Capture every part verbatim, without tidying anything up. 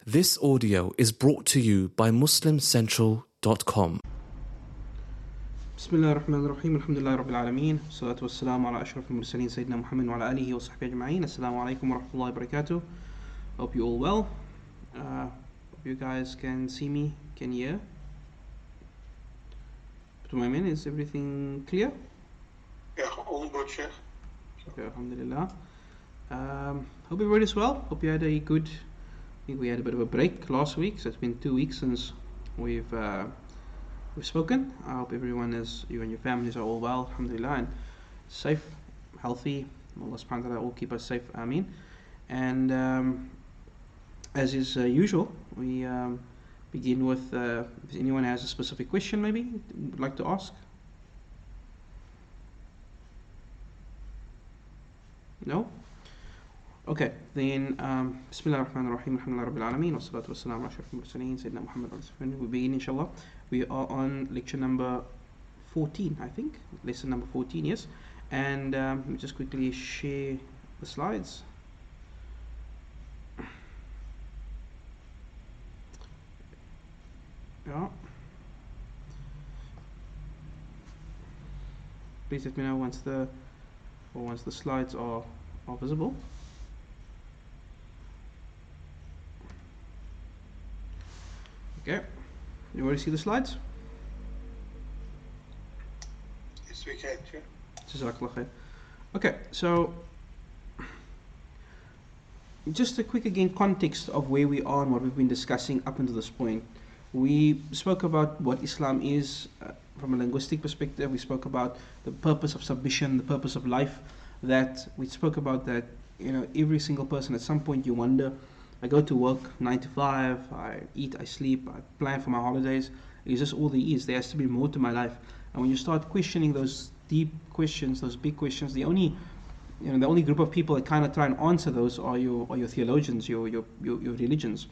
This audio is brought to you by muslim central dot com. بسم الله الرحمن الرحيم الحمد لله رب العالمين والصلاة والسلام على أشرف المرسلين سيدنا محمد وعلى آله وصحبه أجمعين. Assalamu alaikum wa rahmatullahi wa barakatuh. Hope you all well. Uh, hope you guys can see me, can hear. To my men, is everything clear? Yeah, all good, Sheikh. Okay, alhamdulillah. Um, hope everybody's well. Hope you had a good, I think we had a bit of a break last week, so it's been two weeks since we've uh, we've spoken. I hope everyone is, you and your families are all well, alhamdulillah, and safe, healthy. Allah subhanahu wa ta'ala will keep us safe, ameen. And um, as is uh, usual, we um, begin with, uh, if anyone has a specific question maybe would like to ask. No? Okay, then um, Bismillah ar-Rahman ar-Rahim, alhamdulillah rabbil alameen, wa salatu wa salam ala ashrafil mursaleen, Sayyidina Muhammad wa sallam. We begin inshallah. We are on lecture number fourteen, I think, lesson number fourteen, yes. And um, let me just quickly share the slides. Yeah. Please let me know once the or once the slides are, are visible. Okay, you already see the slides? Yes, we can, yeah. Jazakallah khair. Okay, so just a quick again context of where we are and what we've been discussing up until this point. We spoke about what Islam is uh, from a linguistic perspective. We spoke about the purpose of submission, the purpose of life. That we spoke about that, you know, every single person at some point you wonder, I go to work nine to five, I eat, I sleep, I plan for my holidays. Is this all there is? There has to be more to my life. And when you start questioning those deep questions, those big questions, the only, you know, the only group of people that kind of try and answer those are your, are your theologians, your, your, your, your religions.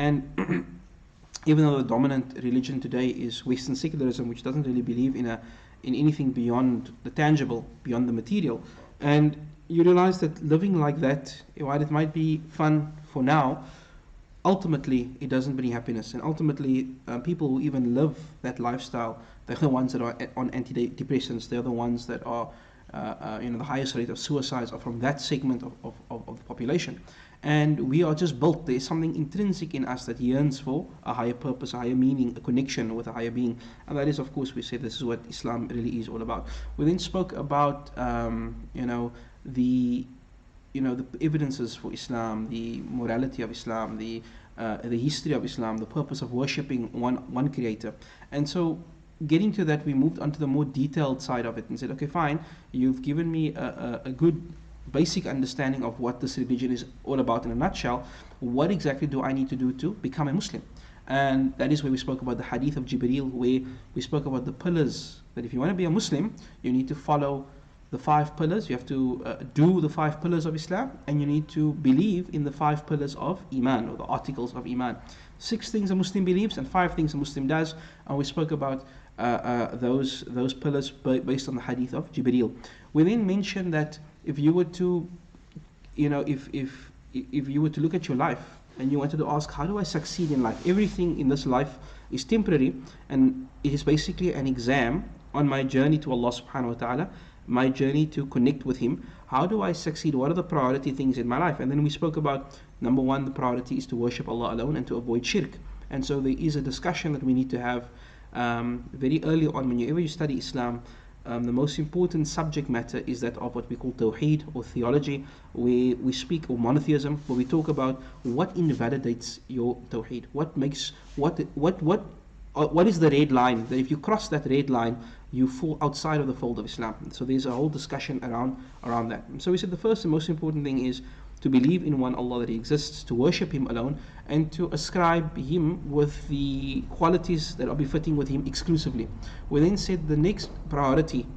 And even though the dominant religion today is Western secularism, which doesn't really believe in a, in anything beyond the tangible, beyond the material, and you realize that living like that, while it might be fun for now, ultimately it doesn't bring happiness. And ultimately, uh, people who even live that lifestyle, they're the ones that are on antidepressants. They're the ones that are, uh, uh, you know, the highest rate of suicides are from that segment of, of, of, of the population. And we are just built. There is something intrinsic in us that yearns for a higher purpose, a higher meaning, a connection with a higher being. And that is, of course, we say this is what Islam really is all about. We then spoke about, um, you know, the, you know, the evidences for Islam, the morality of Islam, the uh, the history of Islam, the purpose of worshipping one one Creator. And so, getting to that, we moved on to the more detailed side of it and said, okay, fine, you've given me a, a, a good basic understanding of what this religion is all about in a nutshell. What exactly do I need to do to become a Muslim? And that is where we spoke about the hadith of Jibreel, where we spoke about the pillars, that if you want to be a Muslim, you need to follow the five pillars. You have to uh, do the five pillars of Islam, and you need to believe in the five pillars of Iman, or the articles of Iman. Six things a Muslim believes and five things a Muslim does, and we spoke about uh, uh, those those pillars based on the hadith of Jibreel. We then mentioned that if you were to, you know, if if if you were to look at your life and you wanted to ask, how do I succeed in life? Everything in this life is temporary, and it is basically an exam on my journey to Allah subhanahu wa ta'ala, my journey to connect with Him. How do I succeed? What are the priority things in my life? And then we spoke about, number one, the priority is to worship Allah alone and to avoid shirk. And so there is a discussion that we need to have um, very early on. Whenever you study Islam, Um, the most important subject matter is that of what we call Tawheed, or theology, where we speak, or monotheism, where we talk about what invalidates your Tawheed, what makes, what what what uh, what is the red line, that if you cross that red line, you fall outside of the fold of Islam. So there's a whole discussion around around that. And so we said the first and most important thing is to believe in one Allah, that He exists, to worship Him alone, and to ascribe Him with the qualities that are befitting with Him exclusively. We then said the next priority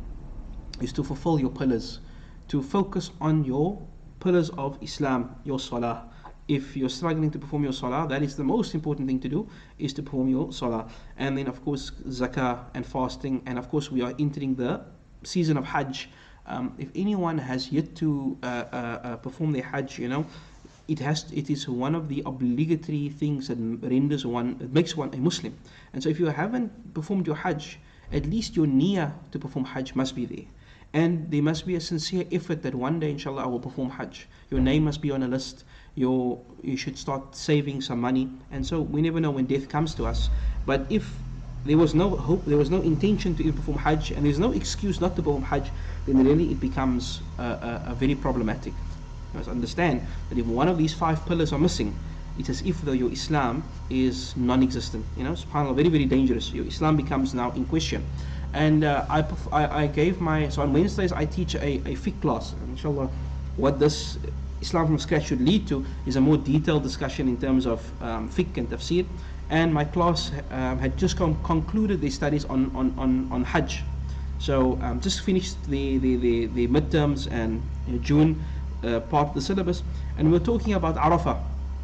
is to fulfill your pillars, to focus on your pillars of Islam, your salah. If you're struggling to perform your salah, that is the most important thing to do, is to perform your salah. And then of course zakah and fasting, and of course we are entering the season of Hajj. Um, if anyone has yet to uh, uh, uh, perform their Hajj, you know, it has it is one of the obligatory things that renders one, it makes one a Muslim. And so if you haven't performed your Hajj, at least your niyyah to perform Hajj must be there. And there must be a sincere effort that one day, inshallah, I will perform Hajj. Your name must be on a list. Your, you should start saving some money. And so we never know when death comes to us. But if there was no hope, there was no intention to even perform Hajj, and there's no excuse not to perform Hajj, then really it becomes uh, uh, uh, very problematic. You must understand that if one of these five pillars are missing, it's as if though your Islam is non-existent. You know, subhanAllah, very, very dangerous. Your Islam becomes now in question. And uh, I, I, I gave my, so on Wednesdays I teach a, a fiqh class. And inshallah, what this Islam from scratch should lead to is a more detailed discussion in terms of um, fiqh and tafsir. And my class um, had just com- concluded their studies on, on, on, on Hajj. So um, just finished the, the, the, the midterms and you know, June uh, part of the syllabus. And we're talking about Arafah.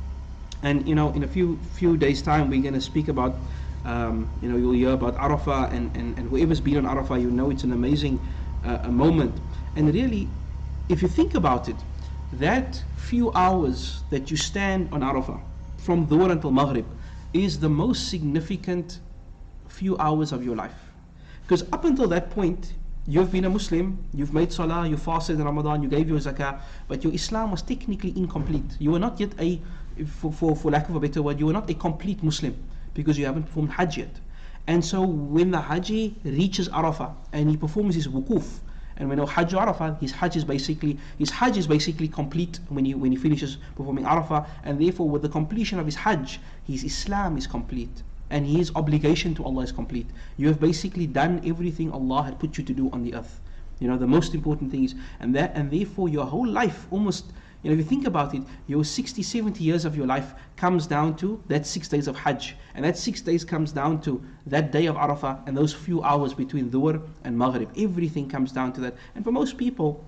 And you know, in a few few days' time, we're going to speak about, um, you know, you'll hear about Arafah, and, and, and whoever's been on Arafah, you know it's an amazing uh, a moment. And really, if you think about it, that few hours that you stand on Arafah, from Dhuhr until Maghrib, is the most significant few hours of your life. Because up until that point, you've been a Muslim, you've made salah, you fasted in Ramadan, you gave your zakah, but your Islam was technically incomplete. You were not yet a, for, for, for lack of a better word, you were not a complete Muslim because you haven't performed Hajj yet. And so when the Haji reaches Arafah and he performs his wukuf, and when Hajj Arafah, his Hajj is basically his Hajj is basically complete when he when he finishes performing Arafah, and therefore with the completion of his Hajj, his Islam is complete. And his obligation to Allah is complete. You have basically done everything Allah had put you to do on the earth. You know, the most important thing is, and that, and therefore your whole life almost, you know, if you think about it, your sixty, seventy years of your life comes down to that six days of Hajj. And that six days comes down to that day of Arafah and those few hours between Dhuhr and Maghrib. Everything comes down to that. And for most people,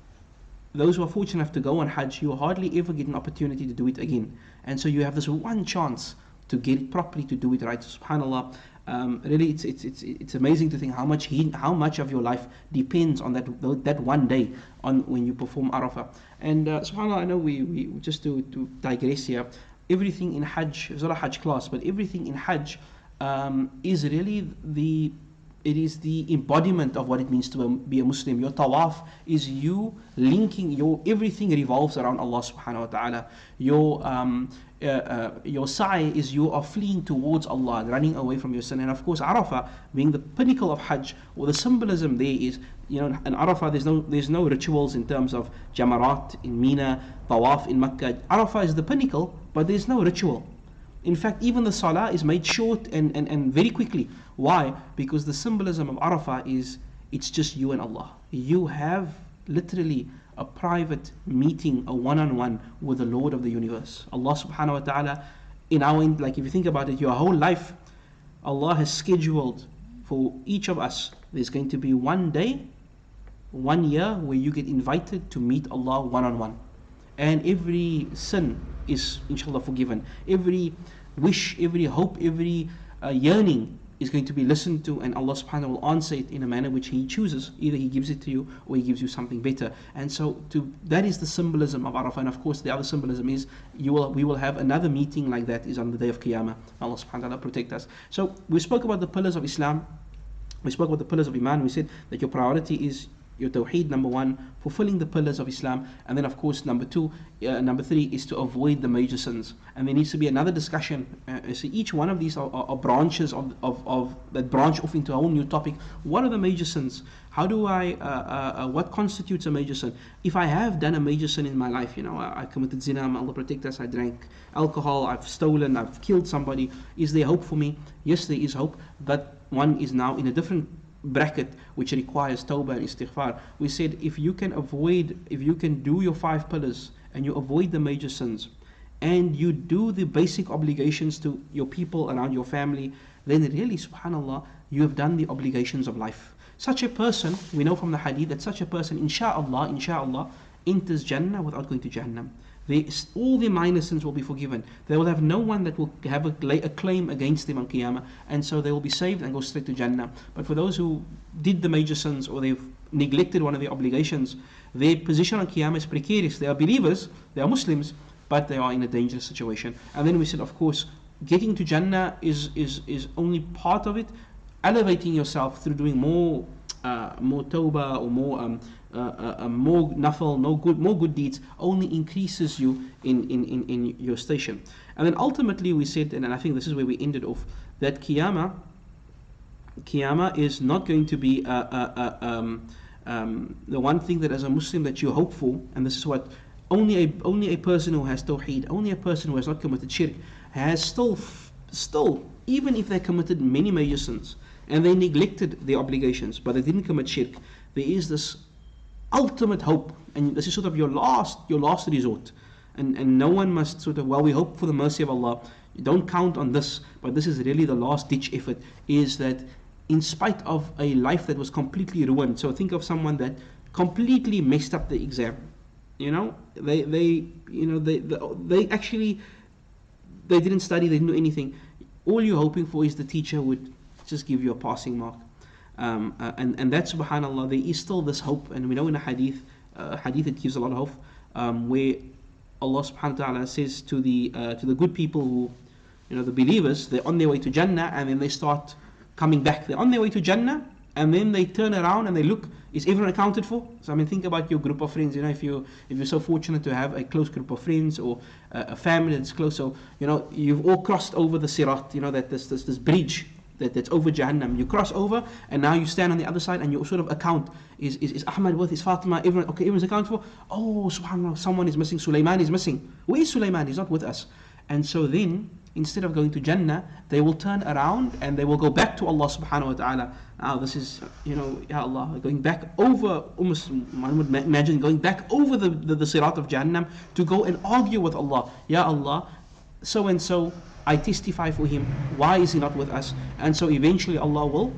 those who are fortunate enough to go on Hajj, you hardly ever get an opportunity to do it again. And so you have this one chance to get it properly, to do it right. So, subhanallah, um, really it's, it's it's it's amazing to think how much he, how much of your life depends on that that one day on when you perform Arafah. And uh, subhanallah, I know we, we just to, to digress here, everything in Hajj, it's not a Hajj class, but everything in Hajj um, is really the it is the embodiment of what it means to be a Muslim. Your tawaf is you linking, your everything revolves around Allah subhanahu wa ta'ala. Your um, uh, uh, your sa'i is you are fleeing towards Allah, running away from your sin. And of course Arafah being the pinnacle of Hajj, or the symbolism there is, you know, in Arafah there's no there's no rituals in terms of Jamarat in Mina, Tawaf in Makkah. Arafah is the pinnacle, but there's no ritual. In fact, even the salah is made short and, and, and very quickly. Why? Because the symbolism of Arafah is, it's just you and Allah. You have literally a private meeting, a one-on-one with the Lord of the universe. Allah subhanahu wa ta'ala, in our, like if you think about it, your whole life, Allah has scheduled for each of us, there's going to be one day, one year where you get invited to meet Allah one-on-one. And every sin is inshallah forgiven. Every wish, every hope, every uh, yearning is going to be listened to, and Allah subhanahu wa ta'ala will answer it in a manner which He chooses. Either He gives it to you or He gives you something better. And so to that is the symbolism of Arafah. And of course the other symbolism is you will we will have another meeting like that is on the day of Qiyamah. Allah subhanahu wa ta'ala protect us. So we spoke about the pillars of Islam. We spoke about the pillars of Iman. We said that your priority is your tawheed, number one, fulfilling the pillars of Islam, and then of course number two, uh, number three is to avoid the major sins. And there needs to be another discussion. Uh, so each one of these are, are, are branches of, of, of that branch off into a whole new topic. What are the major sins? How do I? Uh, uh, uh, what constitutes a major sin? If I have done a major sin in my life, you know, I, I committed zina, may Allah protect us. I drank alcohol, I've stolen, I've killed somebody. Is there hope for me? Yes, there is hope, but one is now in a different bracket which requires tawbah and istighfar. We said if you can avoid, if you can do your five pillars and you avoid the major sins and you do the basic obligations to your people around your family, then really, subhanallah, you have done the obligations of life. Such a person, we know from the hadith that such a person, insha'Allah, insha'Allah, enters Jannah without going to Jahannam. They, all their minor sins will be forgiven. They will have no one that will have a, a claim against them on Qiyamah, and so they will be saved and go straight to Jannah. But for those who did the major sins or they've neglected one of their obligations, their position on Qiyamah is precarious. They are believers, they are Muslims, but they are in a dangerous situation. And then we said, of course, getting to Jannah is, is, is only part of it. Elevating yourself through doing more uh, more tawbah or more um, uh, uh, uh, more nafal, no good, more good deeds only increases you in, in, in, in your station. And then ultimately we said, and I think this is where we ended off, that Qiyamah, Qiyamah is not going to be uh, uh, uh, um, um, the one thing that as a Muslim that you hope for, and this is what only a only a person who has tawheed, only a person who has not committed shirk, has still still even if they committed many major sins and they neglected their obligations, but they didn't commit shirk, there is this ultimate hope, and this is sort of your last your last resort. And and no one must sort of, well, we hope for the mercy of Allah. You don't count on this, but this is really the last ditch effort, is that in spite of a life that was completely ruined. So think of someone that completely messed up the exam. You know, they they you know they they actually they didn't study, they didn't do anything. All you're hoping for is the teacher would just give you a passing mark. Um, uh, and, and that, subhanAllah, there is still this hope. And we know in a hadith, uh, hadith that gives a lot of hope, um, where Allah subhanahu wa ta'ala says to the uh, to the good people who, you know, the believers, they're on their way to Jannah, and then they start coming back. They're on their way to Jannah, and then they turn around and they look, is everyone accounted for? So I mean, think about your group of friends. You know, if you if you're so fortunate to have a close group of friends or uh, a family that's close, so you know you've all crossed over the Sirat. You know that this this this bridge that, that's over Jahannam. You cross over, and now you stand on the other side, and you sort of account: is is, is Ahmad with? Is Fatima? Everyone okay? Everyone's accounted for. Oh, subhanallah, someone is missing. Sulaiman is missing. Where is Sulaiman? He's not with us. And so then, instead of going to Jannah, they will turn around and they will go back to Allah subhanahu wa ta'ala. Now this is, you know, Ya Allah, going back over, almost one would imagine going back over the, the, the Sirat of Jahannam to go and argue with Allah. Ya Allah, so and so, I testify for him, why is he not with us? And so eventually Allah will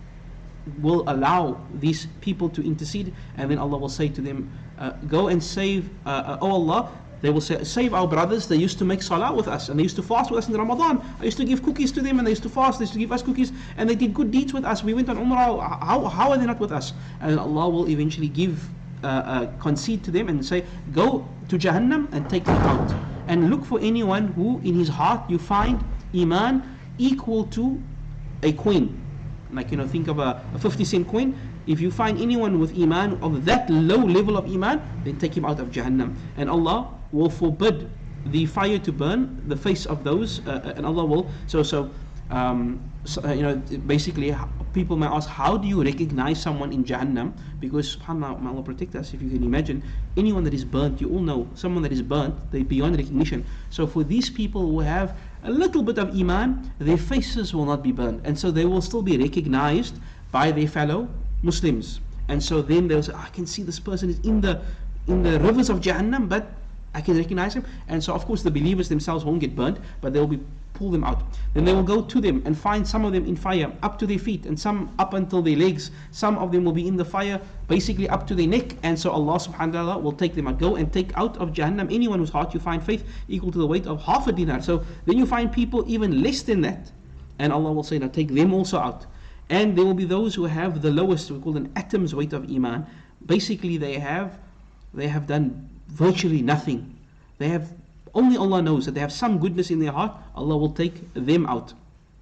will allow these people to intercede, and then Allah will say to them, uh, go and save, uh, uh, oh Allah, they will say, save our brothers. They used to make salah with us, and they used to fast with us in Ramadan. I used to give cookies to them, and they used to fast. They used to give us cookies, and they did good deeds with us. We went on Umrah. How, how are they not with us? And Allah will eventually give, uh, uh, concede to them and say, go to Jahannam and take them out. And look for anyone who in his heart you find Iman equal to a coin. Like, you know, think of a, a fifty cent coin. If you find anyone with Iman of that low level of Iman, then take him out of Jahannam. And Allah will forbid the fire to burn the face of those, uh, and Allah will, so, so, um, so uh, you know, basically people may ask, how do you recognize someone in Jahannam? Because subhanAllah, may Allah protect us. If you can imagine, anyone that is burnt, you all know, someone that is burnt, they're beyond recognition. So for these people who have a little bit of Iman, their faces will not be burnt, and so they will still be recognized by their fellow Muslims. And so then they'll say, oh, I can see this person is in the in the rivers of Jahannam, but I can recognize him. And so of course the believers themselves won't get burnt, but they'll be pull them out. Then they will go to them and find some of them in fire up to their feet, and some up until their legs. Some of them will be in the fire basically up to their neck, and so Allah subhanahu wa ta'ala will take them out. Go and take out of Jahannam anyone whose heart you find faith equal to the weight of half a dinar. So then you find people even less than that, and Allah will say, now take them also out. And there will be those who have the lowest, we call an atom's weight of Iman. Basically they have they have done virtually nothing. They have, only Allah knows that they have some goodness in their heart. Allah will take them out.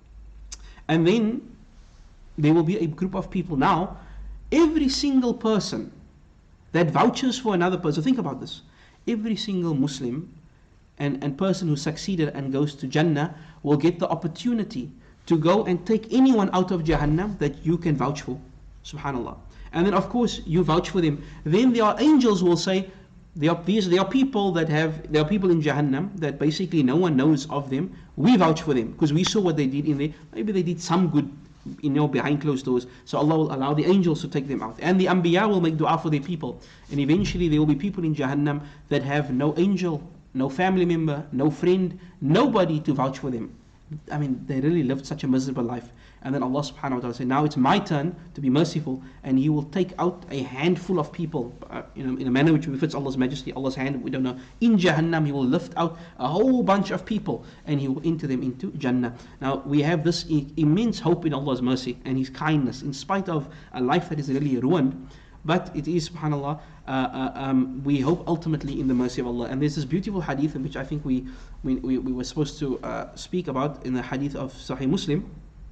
And then there will be a group of people. Now every single person that vouches for another person, think about this, every single Muslim and, and person who succeeded and goes to Jannah will get the opportunity to go and take anyone out of Jahannam that you can vouch for. Subhanallah. And then of course you vouch for them. Then there are angels who will say, there are these there are people that have there are people in Jahannam that basically no one knows of them. We vouch for them because we saw what they did in there. Maybe they did some good, you know, behind closed doors. So Allah will allow the angels to take them out. And the Anbiya will make dua for their people. And eventually there will be people in Jahannam that have no angel, no family member, no friend, nobody to vouch for them. I mean, they really lived such a miserable life. And then Allah subhanahu wa ta'ala said, now it's my turn to be merciful, and He will take out a handful of people, uh, you know, in a manner which befits Allah's majesty, Allah's hand, we don't know. In Jahannam, He will lift out a whole bunch of people, and He will enter them into Jannah. Now, we have this I- immense hope in Allah's mercy and His kindness, in spite of a life that is really ruined. But it is, subhanAllah, uh, uh, um, we hope ultimately in the mercy of Allah. And there's this beautiful hadith in which I think we we, we, we were supposed to uh, speak about in the hadith of Sahih Muslim,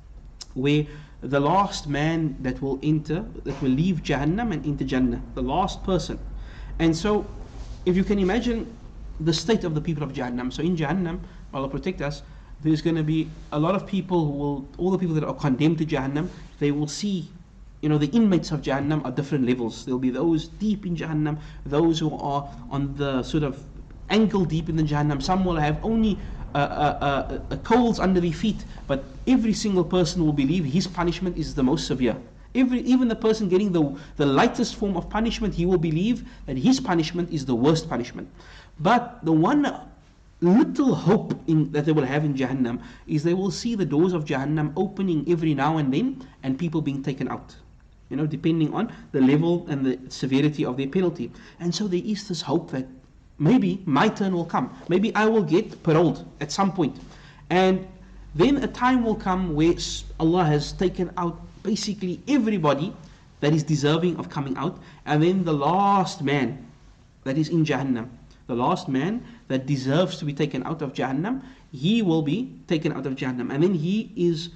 where the last man that will enter, that will leave Jahannam and enter Jannah, the last person. And so, if you can imagine the state of the people of Jahannam. So in Jahannam, Allah protect us, there's going to be a lot of people who will, all the people that are condemned to Jahannam, they will see, you know, the inmates of Jahannam are different levels. There'll be those deep in Jahannam, those who are on the sort of ankle deep in the Jahannam. Some will have only uh, uh, uh, coals under their feet, but every single person will believe his punishment is the most severe. Every, even the person getting the, the lightest form of punishment, he will believe that his punishment is the worst punishment. But the one little hope in, that they will have in Jahannam is they will see the doors of Jahannam opening every now and then and people being taken out, you know, depending on the level and the severity of their penalty. And so there is this hope that maybe my turn will come. Maybe I will get paroled at some point. And then a time will come where Allah has taken out basically everybody that is deserving of coming out. And then the last man that is in Jahannam, the last man that deserves to be taken out of Jahannam, he will be taken out of Jahannam. And then he is,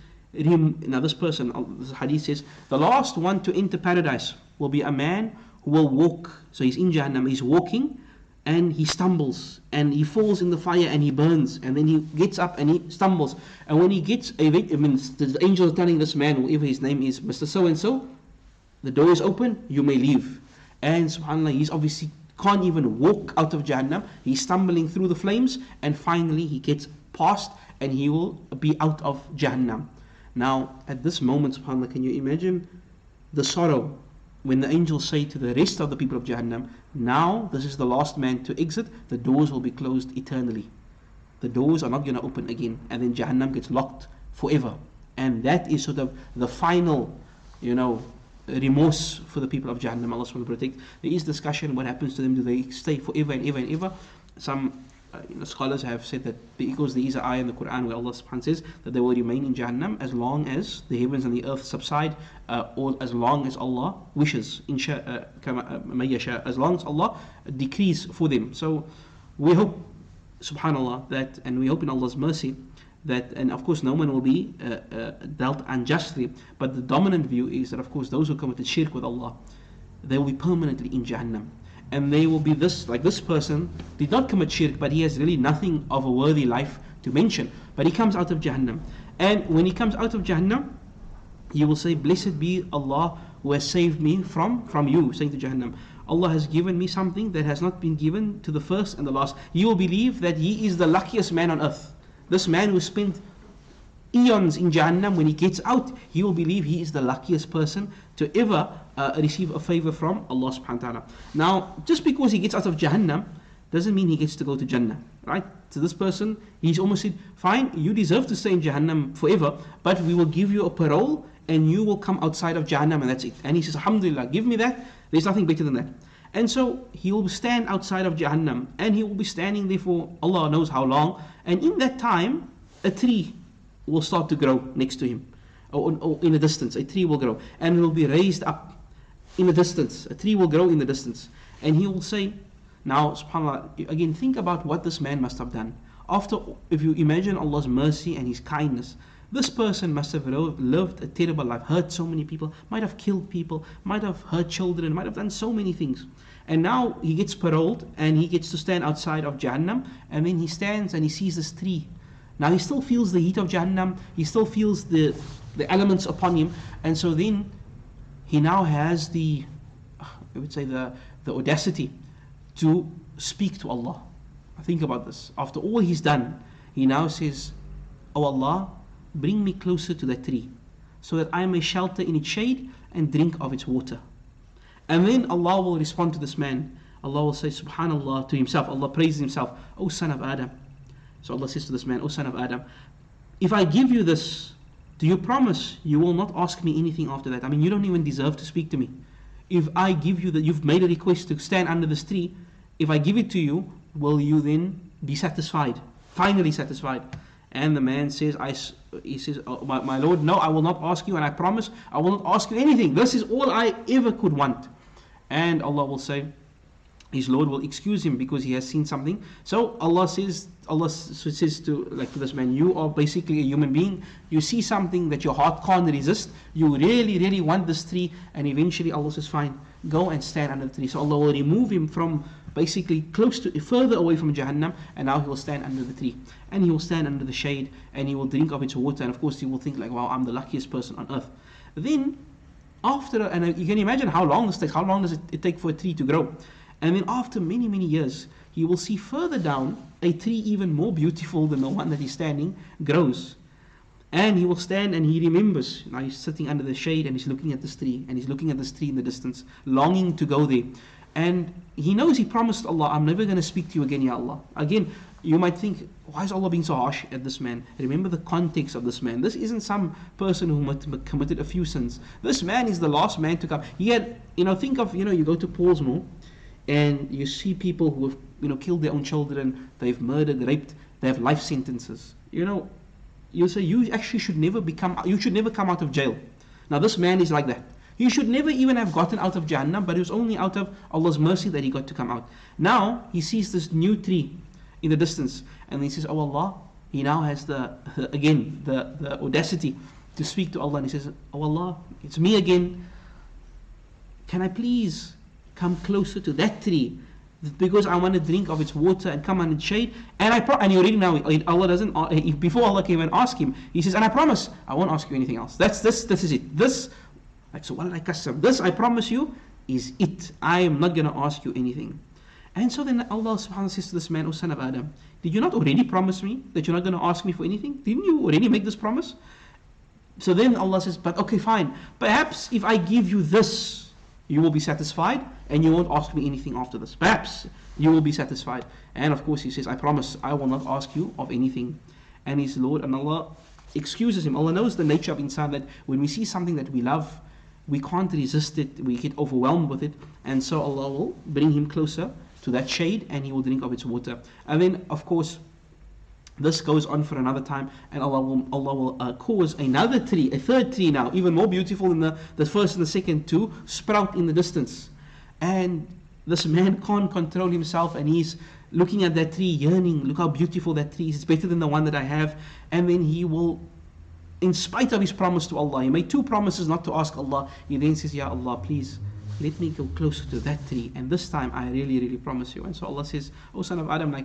now this person, this hadith says, the last one to enter paradise will be a man who will walk. So he's in Jahannam, he's walking and he stumbles and he falls in the fire and he burns, and then he gets up and he stumbles. And when he gets, I mean, the angel is telling this man, whoever his name is, Mister So-and-so, the door is open, you may leave. And subhanAllah, he's obviously can't even walk out of Jahannam. He's stumbling through the flames, and finally he gets past and he will be out of Jahannam. Now at this moment, subhanAllah, can you imagine the sorrow when the angels say to the rest of the people of Jahannam, now this is the last man to exit, the doors will be closed eternally. The doors are not going to open again, and then Jahannam gets locked forever. And that is sort of the final, you know, remorse for the people of Jahannam. Allah subhanahu wa ta'ala protect. There is discussion what happens to them. Do they stay forever and ever and ever? Some uh, you know, scholars have said that because there is an ayah in the Quran where Allah subhanahu wa ta'ala says that they will remain in Jahannam as long as the heavens and the earth subside, uh, or as long as Allah wishes, insha, uh, kama, uh, as long as Allah decrees for them. So we hope, subhanallah, that, and we hope in Allah's mercy that, and of course no one will be uh, uh, dealt unjustly, but the dominant view is that of course those who committed shirk with Allah, they will be permanently in Jahannam. And they will be this, like this person did not commit shirk, but he has really nothing of a worthy life to mention, but he comes out of Jahannam. And when he comes out of Jahannam, he will say, blessed be Allah who has saved me from, from you, saying to Jahannam, Allah has given me something that has not been given to the first and the last. You will believe that he is the luckiest man on earth. This man who spent eons in Jahannam, when he gets out, he will believe he is the luckiest person to ever uh, receive a favor from Allah subhanahu wa ta'ala. Now, just because he gets out of Jahannam, doesn't mean he gets to go to Jannah, right? So this person, he's almost said, fine, you deserve to stay in Jahannam forever, but we will give you a parole and you will come outside of Jahannam, and that's it. And he says, alhamdulillah, give me that, there's nothing better than that. And so he will stand outside of Jahannam, and he will be standing there for Allah knows how long, and in that time, a tree will start to grow next to him, or, or in a distance, a tree will grow, and it will be raised up in a distance, a tree will grow in the distance, and he will say, now subhanAllah, again think about what this man must have done. After, if you imagine Allah's mercy and His kindness, this person must have lived a terrible life, hurt so many people, might have killed people, might have hurt children, might have done so many things. And now he gets paroled and he gets to stand outside of Jahannam, and then he stands and he sees this tree. Now he still feels the heat of Jahannam, he still feels the, the elements upon him, and so then he now has the, I would say the, the audacity to speak to Allah. Think about this. After all he's done, he now says, "Oh Allah, bring me closer to that tree, so that I may shelter in its shade and drink of its water." And then Allah will respond to this man. Allah will say, subhanallah, to himself. Allah praises himself, "O son of Adam." So Allah says to this man, "O son of Adam, if I give you this, do you promise you will not ask me anything after that? I mean, you don't even deserve to speak to me. If I give you that, you've made a request to stand under this tree, if I give it to you, will you then be satisfied, finally satisfied?" And the man says, I, he says, "Oh, my, my Lord, no, I will not ask you, and I promise I will not ask you anything. This is all I ever could want." And Allah will say, his Lord will excuse him because he has seen something. So Allah says, Allah says to like to this man, you are basically a human being. You see something that your heart can't resist. You really, really want this tree, and eventually Allah says, fine, go and stand under the tree. So Allah will remove him from basically close to, further away from Jahannam, and now he will stand under the tree, and he will stand under the shade, and he will drink of its water, and of course he will think like, wow, I'm the luckiest person on earth. Then after, and you can imagine how long this takes. How long does it, it take for a tree to grow? And then after many, many years, he will see further down a tree even more beautiful than the one that he's standing grows. And he will stand and he remembers. Now he's sitting under the shade and he's looking at this tree. And he's looking at this tree in the distance, longing to go there. And he knows he promised Allah, I'm never going to speak to you again, Ya Allah. Again, you might think, why is Allah being so harsh at this man? Remember the context of this man. This isn't some person who committed a few sins. This man is the last man to come. He had, you know, think of, you know, you go to Pollsmoor, and you see people who have, you know, killed their own children, they've murdered, raped, they have life sentences. You know, you say you actually should never become, you should never come out of jail. Now this man is like that. He should never even have gotten out of Jahannam, but it was only out of Allah's mercy that he got to come out. Now he sees this new tree in the distance, and he says, oh Allah, he now has the, again, the, the audacity to speak to Allah, and he says, oh Allah, it's me again. Can I please come closer to that tree, because I want to drink of its water and come under its shade? And I pro- and you already know Allah doesn't. Uh, before Allah came and asked him, He says, and I promise I won't ask you anything else. That's this. This is it. This, like so. What I custom. This I promise you is it. I am not going to ask you anything. And so then Allah Subhanahu wa Taala says to this man, O son of Adam, did you not already promise me that you're not going to ask me for anything? Didn't you already make this promise? So then Allah says, but okay, fine. Perhaps if I give you this, you will be satisfied, and you won't ask me anything after this. Perhaps you will be satisfied. And of course he says, I promise I will not ask you of anything. And his Lord, and Allah excuses him. Allah knows the nature of insan, that when we see something that we love, we can't resist it, we get overwhelmed with it. And so Allah will bring him closer to that shade, and he will drink of its water. And then of course this goes on for another time, and Allah will, Allah will uh, cause another tree, a third tree now, even more beautiful than the, the first and the second, to sprout in the distance. And this man can't control himself, and he's looking at that tree, yearning, look how beautiful that tree is, it's better than the one that I have. And then he will, in spite of his promise to Allah, he made two promises not to ask Allah, he then says, Ya Allah, please, let me go closer to that tree, and this time I really, really promise you. And so Allah says, O son of Adam, like,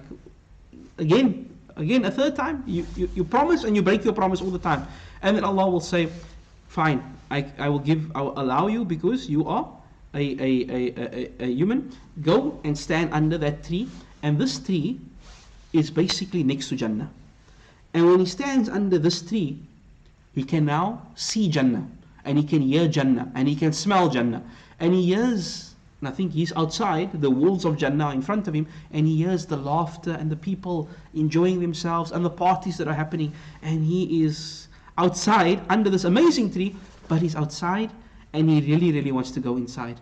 again, Again, a third time, you, you, you promise and you break your promise all the time. And then Allah will say, fine, I, I will give, I will allow you because you are a, a, a, a, a human. Go and stand under that tree. And this tree is basically next to Jannah. And when he stands under this tree, he can now see Jannah. And he can hear Jannah. And he can smell Jannah. And he hears, and I think he's outside, the walls of Jannah in front of him, and he hears the laughter and the people enjoying themselves and the parties that are happening. And he is outside under this amazing tree, but he's outside and he really, really wants to go inside.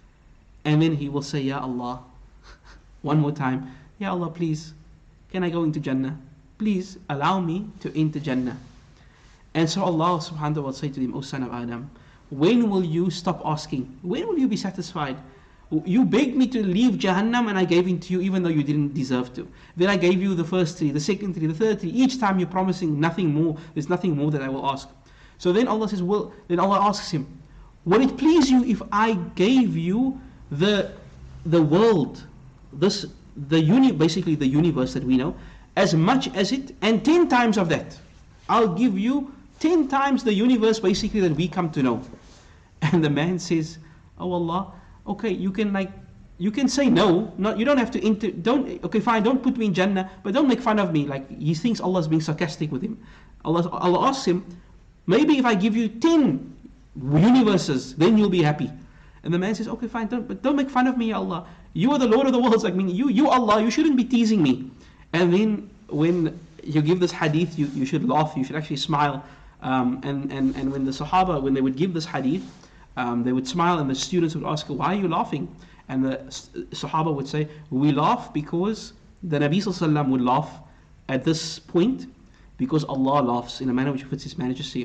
And then he will say, Ya Allah, one more time, Ya Allah, please, can I go into Jannah? Please allow me to enter Jannah. And so Allah subhanahu wa ta'ala will say to him, O son of Adam, when will you stop asking? When will you be satisfied? You begged me to leave Jahannam and I gave in to you even though you didn't deserve to. Then I gave you the first three, the second three, the third three. Each time you're promising nothing more. There's nothing more that I will ask. So then Allah says, well, then Allah asks him, would it please you if I gave you the the world, this the uni basically the universe that we know, as much as it, and ten times of that? I'll give you ten times the universe basically that we come to know. And the man says, oh Allah, okay, you can like, you can say no, not, you don't have to enter, don't, okay fine, don't put me in Jannah, but don't make fun of me. Like, he thinks Allah's being sarcastic with him. Allah, Allah asks him, maybe if I give you ten universes, then you'll be happy. And the man says, okay fine, don't, but don't make fun of me, Ya Allah. You are the Lord of the worlds, like, I mean, you, you Allah, you shouldn't be teasing me. And then when you give this hadith, you, you should laugh, you should actually smile. Um, and, and, and when the Sahaba, when they would give this hadith, um, they would smile, and the students would ask, why are you laughing? And the Sahaba would say, we laugh because the Nabi Sallallahu Alaihi Wasallam would laugh at this point, because Allah laughs in a manner which fits His majesty.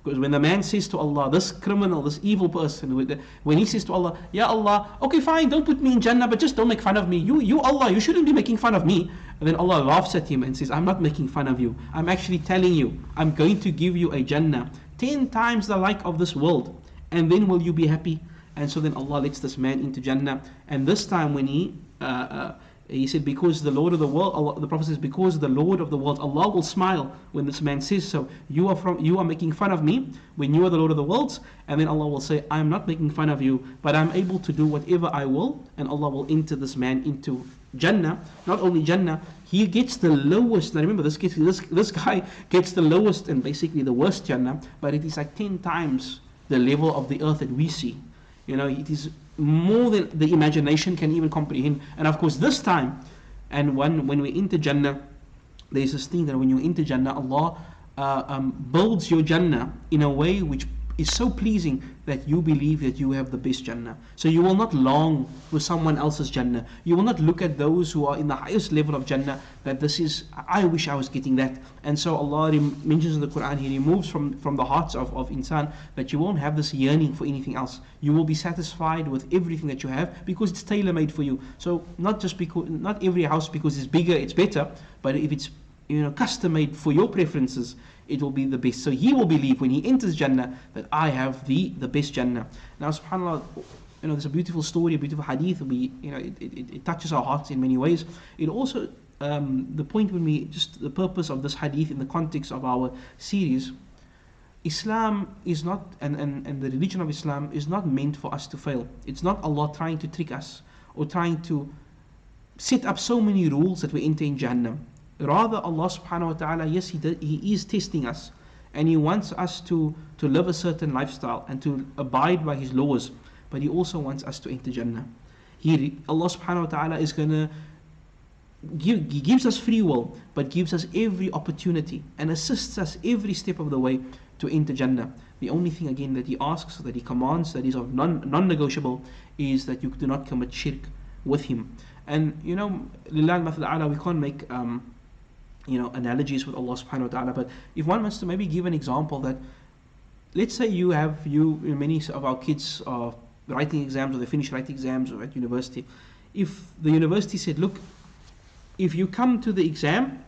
Because when the man says to Allah, this criminal, this evil person, when he says to Allah, Ya Allah, okay fine, don't put me in Jannah, but just don't make fun of me. You, you Allah, you shouldn't be making fun of me. And then Allah laughs at him and says, I'm not making fun of you. I'm actually telling you, I'm going to give you a Jannah, ten times the like of this world. And then will you be happy? And so then Allah lets this man into Jannah. And this time when he, uh, uh, he said, because the Lord of the world, Allah, the Prophet says, because the Lord of the world, Allah will smile when this man says so. You are from, you are making fun of me when you are the Lord of the worlds. And then Allah will say, I am not making fun of you, but I'm able to do whatever I will. And Allah will enter this man into Jannah. Not only Jannah, he gets the lowest. Now remember, this, gets, this, this guy gets the lowest and basically the worst Jannah, but it is like ten times the level of the earth that we see. You know, it is more than the imagination can even comprehend. And of course this time, and when, when we enter Jannah, there is this thing that when you enter Jannah, Allah uh, um, builds your Jannah in a way which is so pleasing that you believe that you have the best Jannah. So you will not long for someone else's Jannah. You will not look at those who are in the highest level of Jannah that this is, I wish I was getting that. And so Allah mentions in the Quran, He removes from, from the hearts of, of insan that you won't have this yearning for anything else. You will be satisfied with everything that you have because it's tailor-made for you. So not just because, not every house because it's bigger, it's better, but if it's, you know, custom-made for your preferences, it will be the best. So he will believe when he enters Jannah that I have the the best Jannah. Now subhanAllah, you know, there's a beautiful story, a beautiful hadith. We, you know, it, it, it touches our hearts in many ways. It also, um, the point when we, just the purpose of this hadith in the context of our series, Islam is not, and, and, and the religion of Islam is not meant for us to fail. It's not Allah trying to trick us or trying to set up so many rules that we enter in Jahannam. Rather, Allah subhanahu wa ta'ala, yes, he, did, he is testing us, and He wants us to, to live a certain lifestyle and to abide by His laws, but He also wants us to enter Jannah. He, Allah subhanahu wa ta'ala is going to give, He gives us free will, but gives us every opportunity and assists us every step of the way to enter Jannah. The only thing again that He asks, that He commands, that is of non, non-negotiable, is that you do not commit shirk with Him. And you know, Lillah al-Mathal A'la, we can't make um, you know, analogies with Allah subhanahu wa ta'ala, but if one wants to maybe give an example that, let's say you have, you, many of our kids are writing exams, or they finish writing exams or at university. If the university said, look, if you come to the exam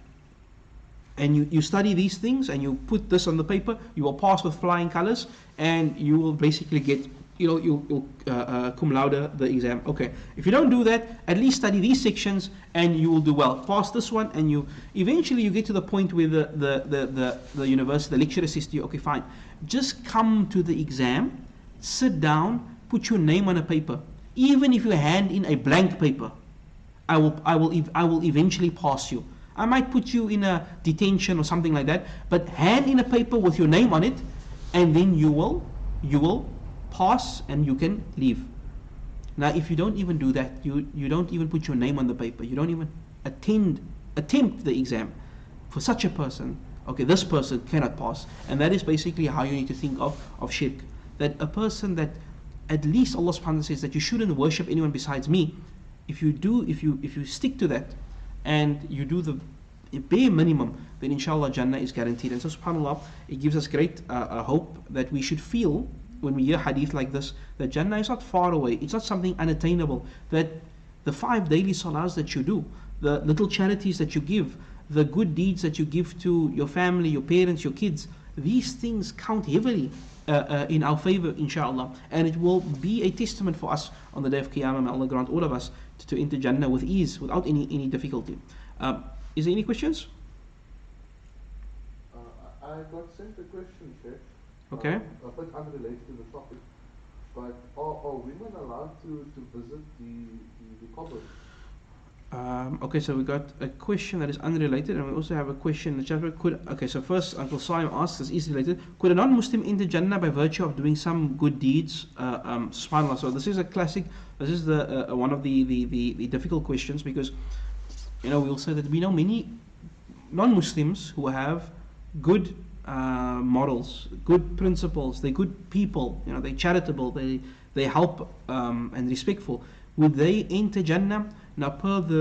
and you, you study these things and you put this on the paper, you will pass with flying colors and you will basically get, you know, you, you'll uh, uh, cum laude the exam. Okay, if you don't do that, at least study these sections and you will do well. Pass this one, and you eventually you get to the point where the, the, the, the, the university, the lecturer says to you, okay fine, just come to the exam, sit down, put your name on a paper. Even if you hand in a blank paper, I will, I will, I will eventually pass you. I might put you in a detention or something like that, but hand in a paper with your name on it, and then you will, you will pass and you can leave. Now if you don't even do that, you you don't even put your name on the paper, you don't even attend attempt the exam, for such a person, okay, this person cannot pass. And that is basically how you need to think of of shirk, that a person that at least Allah subhanahu wa ta'ala says that you shouldn't worship anyone besides me. If you do, if you if you stick to that and you do the bare minimum, then inshallah Jannah is guaranteed. And so subhanAllah, it gives us great uh, uh, hope that we should feel when we hear hadith like this, that Jannah is not far away, it's not something unattainable, that the five daily salahs that you do, the little charities that you give, the good deeds that you give to your family, your parents, your kids, these things count heavily uh, uh, in our favor, inshallah. And it will be a testament for us on the day of Qiyamah. May Allah grant all of us to, to enter Jannah with ease, without any, any difficulty. Um, is there any questions? Uh, I got sent a question, Sheikh. Okay. Um, a bit unrelated to the topic, but are, are women allowed to, to visit the, the, the qabr? Um, okay, so we got a question that is unrelated, and we also have a question in the chat. Could, okay, so first Uncle Saim asks, this is related, could a non-Muslim enter Jannah by virtue of doing some good deeds? Uh, um, SubhanAllah. So this is a classic, this is the uh, one of the, the, the, the difficult questions, because, you know, we'll say that we know many non-Muslims who have good Uh, morals, good principles, they're good people, you know, they're charitable, they they help um, and respectful. Would they enter Jannah? Now per the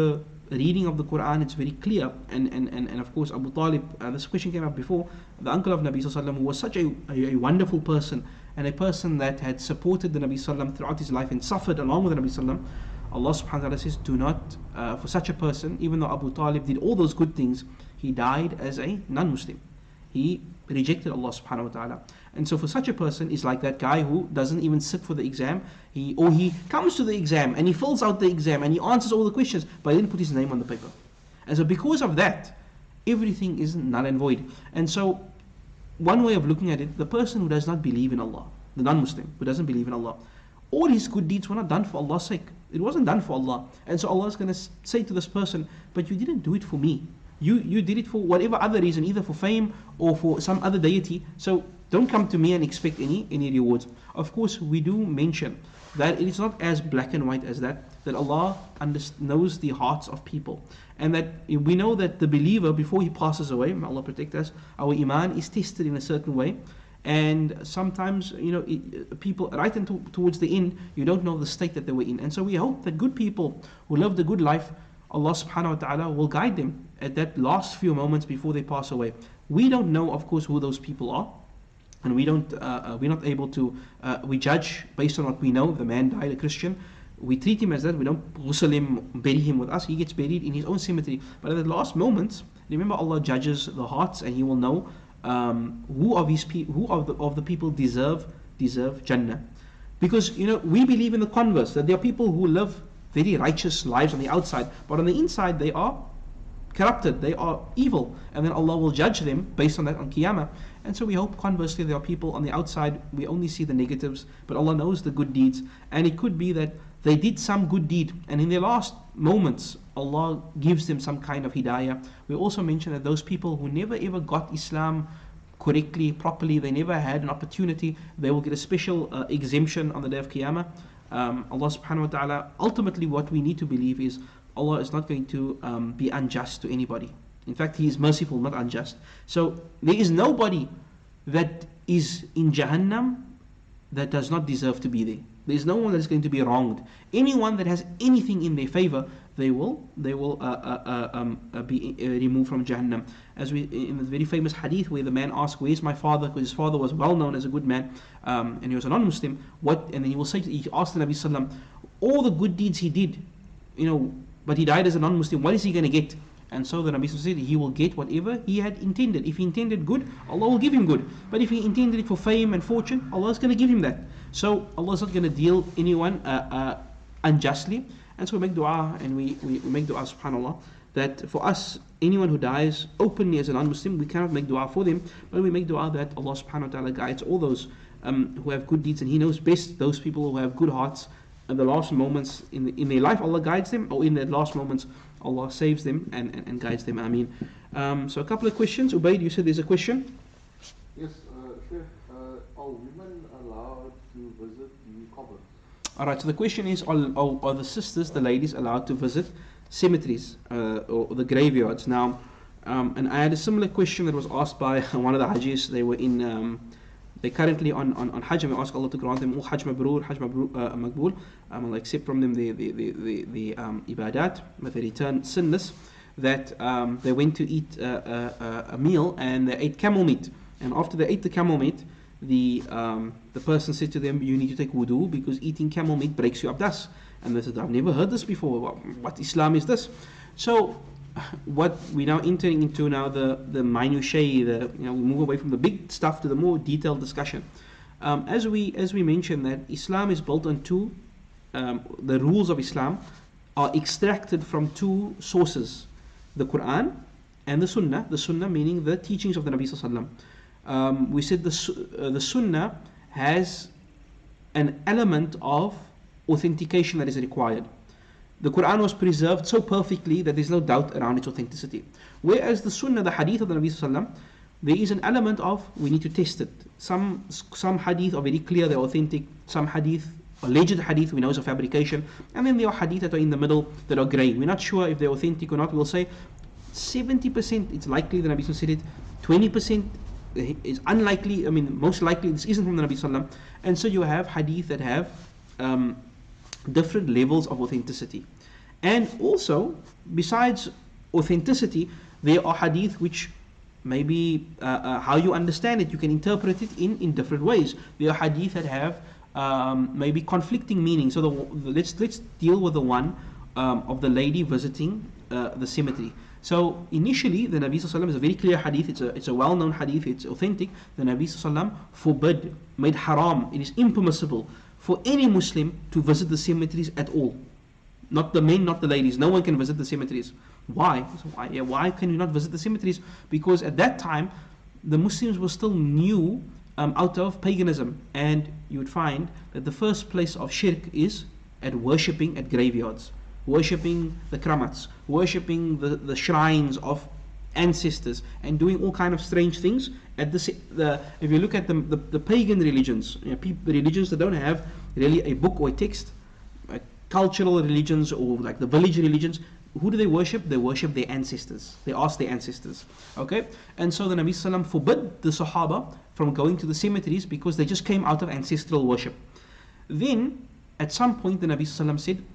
reading of the Quran, it's very clear. And, and, and, and of course, Abu Talib, uh, this question came up before, the uncle of Nabi Sallallahu Alaihi Wasallam, who was such a, a, a wonderful person, and a person that had supported the Nabi Sallallahu Alaihi Wasallam throughout his life and suffered along with the Nabi Sallallahu Alaihi Wasallam. Allah subhanahu wa ta'ala says, do not, uh, for such a person, even though Abu Talib did all those good things, he died as a non-Muslim. He rejected Allah subhanahu wa ta'ala. And so for such a person, is like that guy who doesn't even sit for the exam, he or he comes to the exam and he fills out the exam and he answers all the questions, but he didn't put his name on the paper. And so because of that, everything is null and void. And so one way of looking at it, the person who does not believe in Allah, the non-Muslim who doesn't believe in Allah, all his good deeds were not done for Allah's sake. It wasn't done for Allah. And so Allah is going to say to this person, but you didn't do it for me. You you did it for whatever other reason, either for fame or for some other deity. So don't come to me and expect any any rewards. Of course, we do mention that it is not as black and white as that, that Allah knows the hearts of people. And that we know that the believer, before he passes away, may Allah protect us, our iman is tested in a certain way. And sometimes, you know, it, people, right into, towards the end, you don't know the state that they were in. And so we hope that good people who lived a good life, Allah subhanahu wa ta'ala will guide them at that last few moments before they pass away. We don't know, of course, who those people are. And we don't, uh, uh, we're not able to, uh, we judge based on what we know. The man died a Christian. We treat him as that. We don't ghusl him, bury him with us. He gets buried in his own cemetery. But at the last moments, remember, Allah judges the hearts, and He will know um, who of His pe- who of the of the people deserve deserve Jannah. Because, you know, we believe in the converse, that there are people who live very righteous lives on the outside, but on the inside they are corrupted, they are evil, and then Allah will judge them based on that on Qiyamah. And so we hope, conversely, there are people on the outside, we only see the negatives, but Allah knows the good deeds. And it could be that they did some good deed, and in their last moments, Allah gives them some kind of hidayah. We also mentioned that those people who never ever got Islam correctly, properly, they never had an opportunity, they will get a special uh, exemption on the day of Qiyamah. Um, Allah subhanahu wa ta'ala, ultimately what we need to believe is Allah is not going to um, be unjust to anybody. In fact, He is merciful, not unjust. So there is nobody that is in Jahannam that does not deserve to be there. There is no one that is going to be wronged. Anyone that has anything in their favor, they will they will uh, uh, uh, um, uh, be uh, removed from Jahannam. As we in the very famous hadith where the man asked, "Where's my father?" Because his father was well known as a good man, um, and he was a non-Muslim. What? And then he will say, to, he asked the Nabi Sallam, all the good deeds he did, you know, but he died as a non-Muslim. What is he going to get? And so the Nabi Sallam said, he will get whatever he had intended. If he intended good, Allah will give him good. But if he intended it for fame and fortune, Allah is going to give him that. So Allah is not going to deal anyone uh, uh, unjustly. And so we make dua, and we, we, we make dua, subhanAllah, that for us, anyone who dies openly as a non-Muslim, we cannot make dua for them, but we make dua that Allah subhanahu wa ta'ala guides all those um, who have good deeds, and He knows best those people who have good hearts. At the last moments in the, in their life, Allah guides them, or in their last moments, Allah saves them and, and, and guides them. Ameen. Um, so a couple of questions. Ubaid, you said there's a question? Yes, uh, Sheikh, uh, are women allowed to visit the qabr? Alright, so the question is, are, are, are the sisters, the ladies, allowed to visit cemeteries uh, or the graveyards? Now, um, and I had a similar question that was asked by one of the Hajjis. They were in, um, they're currently on, on, on Hajj, and we ask Allah to grant them all Hajj Mabrur, Hajj Mabrur, uh, Maqbool. Um, Allah accept from them the, the, the, the, the um, ibadat, but they return sinless. That um, they went to eat uh, uh, a meal and they ate camel meat. And after they ate the camel meat, the um, the person said to them, you need to take wudu because eating camel meat breaks your abdas. And they said, I've never heard this before. What, what Islam is this? So what we're now entering into now the the minutiae, the you know we move away from the big stuff to the more detailed discussion. Um, as we as we mentioned that Islam is built on two, um, the rules of Islam are extracted from two sources, the Quran and the Sunnah. The Sunnah meaning the teachings of the Nabi Sallallahu Alaihi Wasallam. Um, we said the uh, the Sunnah has an element of authentication that is required. The Quran was preserved so perfectly that there's no doubt around its authenticity. Whereas the Sunnah, the Hadith of the Nabi Sallallahu Alaihi Wasallam, there is an element of we need to test it. Some some Hadith are very clear, they're authentic. Some Hadith, alleged Hadith, we know is a fabrication. And then there are Hadith that are in the middle that are grey. We're not sure if they're authentic or not. We'll say seventy percent it's likely the Nabi Sallallahu Alaihi Wasallam said it, twenty percent is unlikely, I mean most likely this isn't from the Nabi Sallallahu Alaihi Wasallam. And so you have Hadith that have um, different levels of authenticity. And also, besides authenticity, there are hadith which maybe uh, uh, how you understand it, you can interpret it in, in different ways. There are hadith that have um, maybe conflicting meanings. So the, the, let's let's deal with the one um, of the lady visiting uh, the cemetery. So initially, the Nabi Sallallahu Alaihi Wasallam is a very clear hadith. It's a it's a well-known hadith. It's authentic. The Nabi Sallallahu Alaihi Wasallam forbid, made haram. It is impermissible for any Muslim to visit the cemeteries at all. Not the men, not the ladies. No one can visit the cemeteries. Why? So why, yeah, why can you not visit the cemeteries? Because at that time, the Muslims were still new um, out of paganism. And you would find that the first place of shirk is at worshipping at graveyards, worshipping the kramats, worshipping the, the shrines of ancestors, and doing all kind of strange things. At the, the if you look at the, the, the pagan religions, you know, people, religions that don't have really a book or a text, uh, cultural religions or like the village religions, who do they worship? They worship their ancestors. They ask their ancestors. Okay? And so the Nabi Sallallahu Alaihi Wasallam forbid the Sahaba from going to the cemeteries because they just came out of ancestral worship. Then, at some point, the Nabi Sallallahu Alaihi Wasallam said,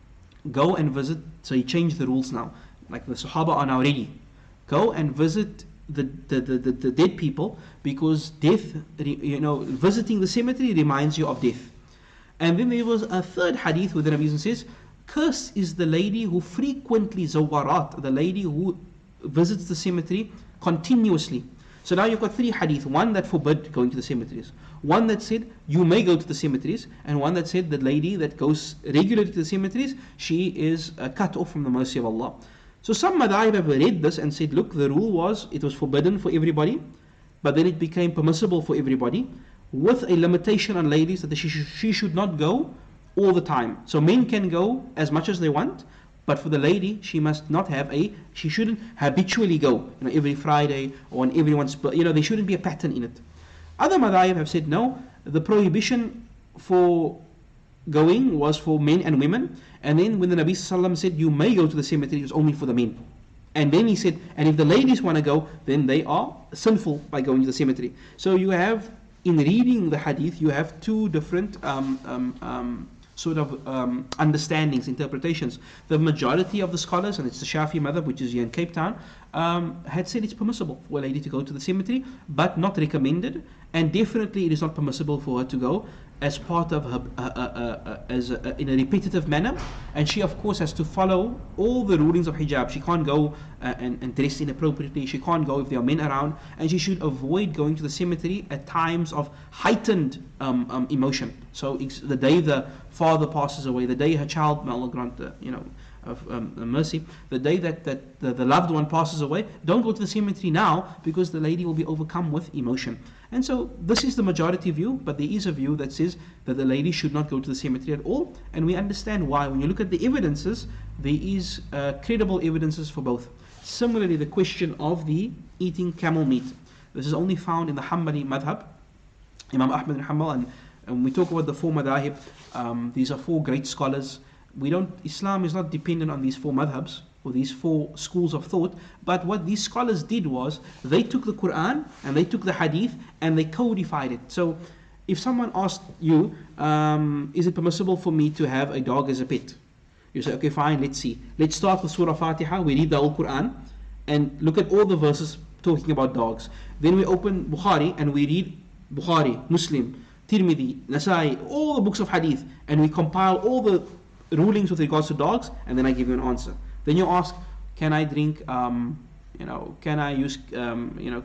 go and visit. So he changed the rules now. Like the Sahaba are now ready. Go and visit the, the, the, the, the dead people, because death, you know, visiting the cemetery reminds you of death. And then there was a third hadith where the Nabi says, cursed is the lady who frequently zawarat, the lady who visits the cemetery continuously. So now you've got three hadith, one that forbid going to the cemeteries, one that said you may go to the cemeteries, and one that said the lady that goes regularly to the cemeteries, she is uh, cut off from the mercy of Allah. So some madhahib have read this and said, look, the rule was it was forbidden for everybody, but then it became permissible for everybody, with a limitation on ladies that she, sh she should not go all the time. So men can go as much as they want, but for the lady, she must not have a, she shouldn't habitually go, you know, every Friday or on everyone's, you know, there shouldn't be a pattern in it. Other madhahib have said, no, the prohibition for going was for men and women, and then when the Nabi Sallallahu Alaihi Wasallam said, you may go to the cemetery, it was only for the men. And then he said, and if the ladies want to go, then they are sinful by going to the cemetery. So you have, in reading the hadith, you have two different um, um, um, sort of um, understandings, interpretations. The majority of the scholars, and it's the Shafi madhab, which is here in Cape Town, um, had said it's permissible for a lady to go to the cemetery, but not recommended, and definitely it is not permissible for her to go as part of her, uh, uh, uh, as a, uh, in a repetitive manner. And she of course has to follow all the rulings of hijab. She can't go uh, and, and dress inappropriately, she can't go if there are men around, and she should avoid going to the cemetery at times of heightened um, um, emotion. So the day the father passes away, the day her child, may Allah grant the, you know, of um, mercy, the day that, that the, the loved one passes away, don't go to the cemetery now, because the lady will be overcome with emotion. And so this is the majority view, but there is a view that says that the lady should not go to the cemetery at all, and we understand why. When you look at the evidences, there is uh, credible evidences for both. Similarly, the question of the eating camel meat, this is only found in the Hanbali madhab, Imam Ahmad bin Hanbal, and, and when we talk about the four madhahib, um, these are four great scholars. We don't, Islam is not dependent on these four madhabs or these four schools of thought, but what these scholars did was they took the Quran and they took the hadith and they codified it. So if someone asked you, um, is it permissible for me to have a dog as a pet? You say, okay, fine, let's see. Let's start with Surah Fatiha, we read the whole Quran and look at all the verses talking about dogs. Then we open Bukhari and we read Bukhari, Muslim, Tirmidhi, Nasai, all the books of hadith, and we compile all the rulings with regards to dogs, and then I give you an answer. Then you ask, can I drink, um, you know, can I use, um, you know,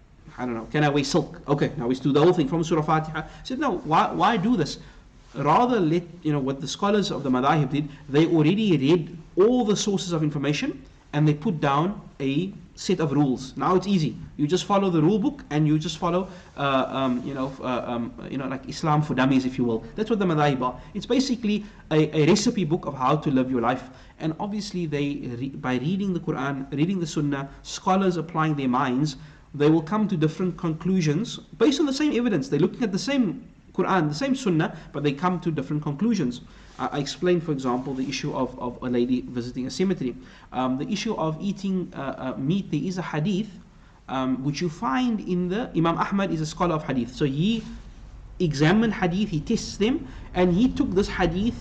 I don't know, can I wear silk? Okay, now we do the whole thing from Surah Fatiha. I said, no, why, why do this? Rather let, you know, what the scholars of the Madahib did, they already read all the sources of information, and they put down a set of rules. Now it's easy. You just follow the rule book, and you just follow, uh, um, you know, uh, um, you know, like Islam for dummies, if you will. That's what the Madahib are. It's basically a, a recipe book of how to live your life. And obviously, they re by reading the Quran, reading the Sunnah, scholars applying their minds, they will come to different conclusions based on the same evidence. They're looking at the same Quran, the same Sunnah, but they come to different conclusions. Uh, I explained, for example, the issue of, of a lady visiting a cemetery. Um, the issue of eating uh, uh, meat, there is a hadith um, which you find in the, Imam Ahmad is a scholar of hadith. So he examined hadith, he tests them, and he took this hadith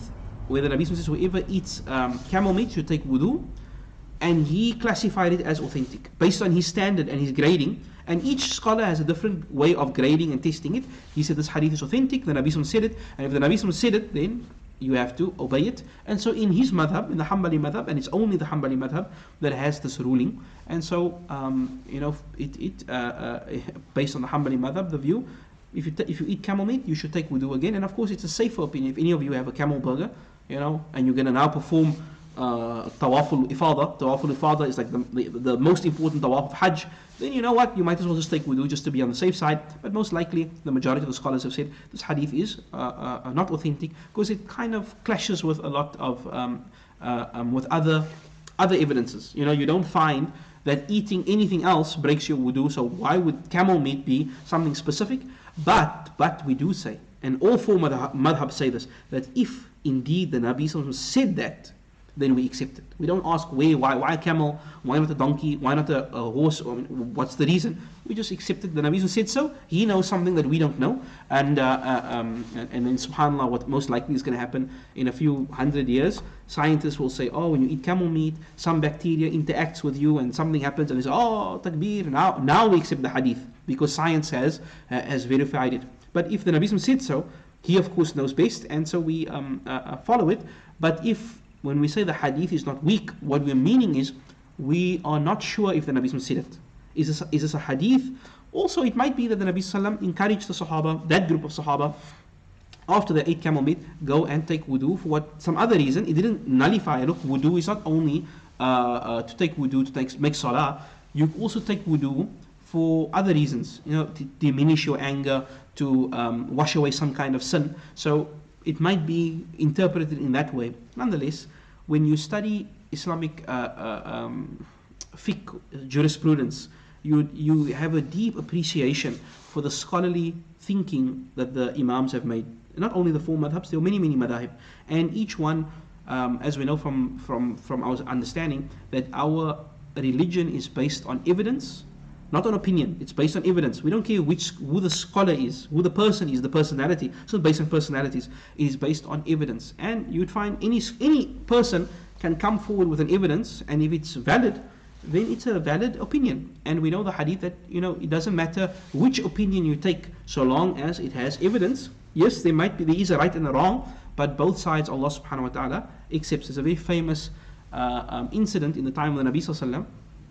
where the Nabi says whoever eats um, camel meat should take wudu, and he classified it as authentic based on his standard and his grading. And each scholar has a different way of grading and testing it. He said this hadith is authentic, the Nabi said it, and if the Nabi said it, then you have to obey it. And so in his madhab, in the Hanbali madhab, and it's only the Hanbali madhab that has this ruling. And so, um, you know, it, it uh, uh, based on the Hanbali madhab, the view, if you, t- if you eat camel meat, you should take wudu again. And of course, it's a safer opinion. If any of you have a camel burger, you know, and you're going to now perform uh, tawaful ifada, tawaful ifada is like the, the, the most important tawaf of Hajj, then you know what, you might as well just take wudu just to be on the safe side. But most likely, the majority of the scholars have said this hadith is uh, uh, not authentic because it kind of clashes with a lot of um, uh, um, with other other evidences. You know, you don't find that eating anything else breaks your wudu. So why would camel meat be something specific? But but we do say, and all four madhab, madhabs say this, that if indeed the Nabi Sallallahu Alaihi Wasallam said that, then we accept it. We don't ask where, why, why a camel, why not a donkey, why not a, a horse, or, I mean, what's the reason? We just accept it. The Nabi said so. He knows something that we don't know, and uh, uh, um, and, and then subhanallah, what most likely is going to happen in a few hundred years, scientists will say, oh, when you eat camel meat, some bacteria interacts with you, and something happens, and they say, oh, takbir. Now, now we accept the hadith because science has uh, has verified it. But if the Nabi said so, he of course knows best, and so we um, uh, follow it. But if when we say the hadith is not weak, what we're meaning is we are not sure if the Nabi said it. Is this, is this a hadith? Also, it might be that the Nabi Sallam encouraged the Sahaba, that group of Sahaba, after they ate camel meat, go and take wudu for what some other reason. It didn't nullify. Look, wudu is not only uh, uh, to take wudu to take, make salah. You also take wudu for other reasons. You know, to diminish your anger, to um, wash away some kind of sin. So it might be interpreted in that way. Nonetheless, when you study Islamic uh, uh, um, fiqh, jurisprudence, you you have a deep appreciation for the scholarly thinking that the Imams have made. Not only the four madhabs, there are many, many madhab. And each one, um, as we know from, from, from our understanding, that our religion is based on evidence, not on opinion. It's based on evidence. We don't care which who the scholar is, who the person is, the personality. It's not based on personalities. It is based on evidence. And you'd find any any person can come forward with an evidence, and if it's valid, then it's a valid opinion. And we know the hadith that, you know, it doesn't matter which opinion you take, so long as it has evidence. Yes, there might be there is a right and a wrong, but both sides Allah subhanahu wa ta'ala accepts. It's a very famous uh, um, incident in the time of the Nabi sallallahu alaihi wasallam,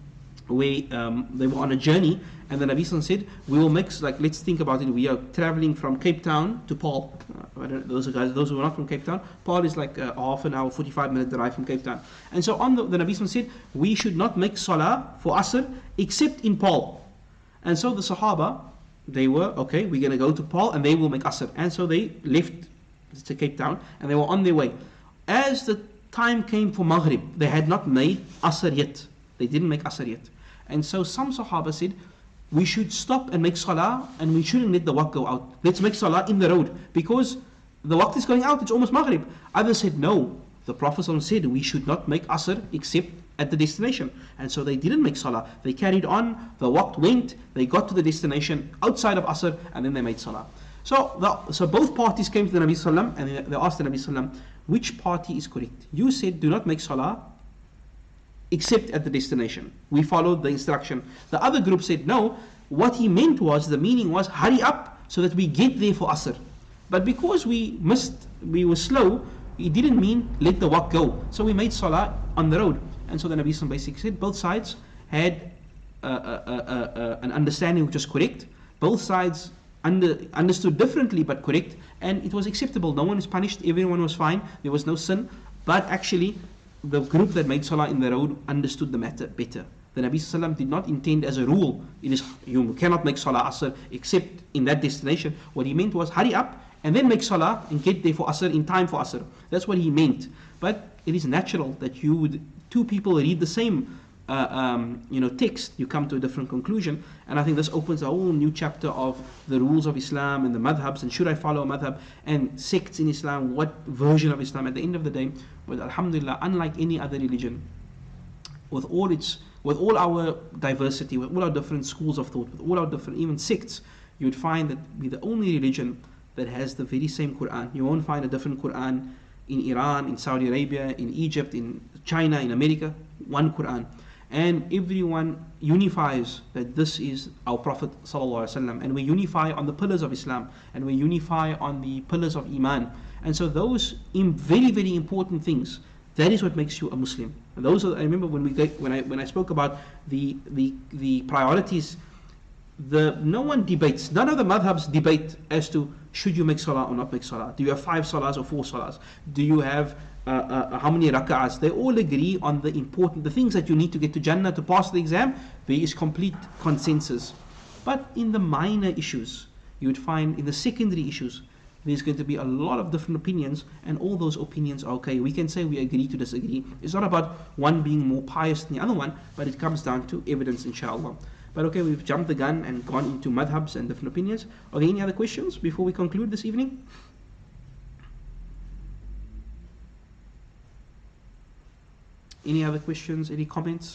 where um, they were on a journey, and the Nabi said, we will make, like, let's think about it, we are traveling from Cape Town to Paarl. Uh, I don't, those are guys, those who are not from Cape Town, Paarl is like a half an hour, forty-five minute drive from Cape Town. And so on the, the Nabi said, we should not make salah for Asr except in Paarl. And so the Sahaba, they were, okay, we're going to go to Paarl and they will make Asr. And so they left to Cape Town and they were on their way. As the time came for Maghrib, they had not made Asr yet. They didn't make Asr yet. And so some Sahaba said, we should stop and make Salah, and we shouldn't let the waqt go out. Let's make Salah in the road, because the waqt is going out, it's almost Maghrib. Others said, no, the Prophet said we should not make Asr except at the destination. And so they didn't make Salah. They carried on, the waqt went, they got to the destination outside of Asr, and then they made Salah. So the, so both parties came to the Nabi Sallam, and they, they asked the Nabi Sallam, which party is correct? You said, do not make Salah except at the destination. We followed the instruction. The other group said, no, what he meant was, the meaning was, hurry up so that we get there for Asr. But because we missed, we were slow, it didn't mean let the waqt go. So we made Salah on the road. And so the Nabi Sallam basically said, both sides had uh, uh, uh, uh, an understanding which was correct. Both sides under, understood differently but correct, and it was acceptable. No one was punished, everyone was fine, there was no sin. But actually, the group that made Salah in the road understood the matter better. The Nabi Sallam did not intend as a rule, it is, you cannot make Salah Asr except in that destination. What he meant was, hurry up and then make Salah and get there for Asr, in time for Asr. That's what he meant. But it is natural that you would, two people read the same uh, um, you know, text, you come to a different conclusion. And I think this opens a whole new chapter of the rules of Islam and the madhabs, and should I follow a madhab, and sects in Islam, what version of Islam. At the end of the day, but alhamdulillah, unlike any other religion, with all its, with all our diversity, with all our different schools of thought, with all our different even sects, you would find that we're the only religion that has the very same Quran. You won't find a different Quran in Iran, in Saudi Arabia, in Egypt, in China, in America, one Quran. And everyone unifies that this is our Prophet ﷺ, and we unify on the pillars of Islam, and we unify on the pillars of Iman. And so those im- very, very important things, that is what makes you a Muslim. And those are, I remember when we get, when I when I spoke about the the the priorities, the no one debates, none of the madhabs debate as to should you make salah or not make salah. Do you have five salahs or four salahs? Do you have uh, uh, how many rak'ahs? They all agree on the important, the things that you need to get to Jannah to pass the exam. There is complete consensus. But in the minor issues, you would find in the secondary issues, there's going to be a lot of different opinions, and all those opinions are okay. We can say we agree to disagree. It's not about one being more pious than the other one, but it comes down to evidence, inshallah. But okay, we've jumped the gun and gone into madhabs and different opinions. Okay, any other questions before we conclude this evening? Any other questions, any comments?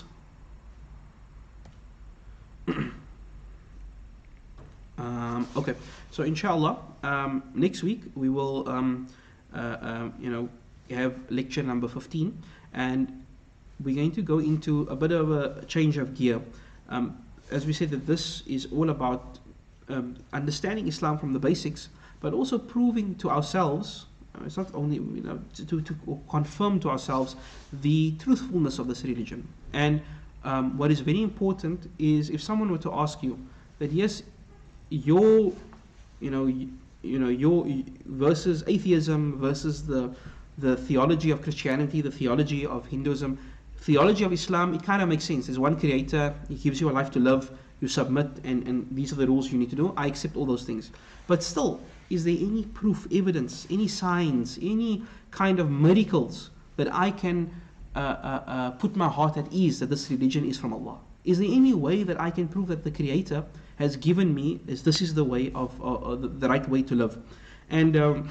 um, okay, so inshallah, um, next week we will, um, uh, uh, you know, have lecture number fifteen, and we're going to go into a bit of a change of gear. Um, as we said, that this is all about um, understanding Islam from the basics, but also proving to ourselves, uh, it's not only, you know, to, to, to confirm to ourselves the truthfulness of this religion. And um, what is very important is if someone were to ask you that, yes, your, you know, you, you know, your versus atheism versus the the theology of Christianity, the theology of Hinduism, theology of Islam, it kind of makes sense. There's one creator, he gives you a life to live, you submit, and, and these are the rules you need to do. I accept all those things. But still, is there any proof, evidence, any signs, any kind of miracles that I can uh, uh, uh, put my heart at ease that this religion is from Allah? Is there any way that I can prove that the creator has given me, is this is the way of, uh, uh, the, the right way to live? And um,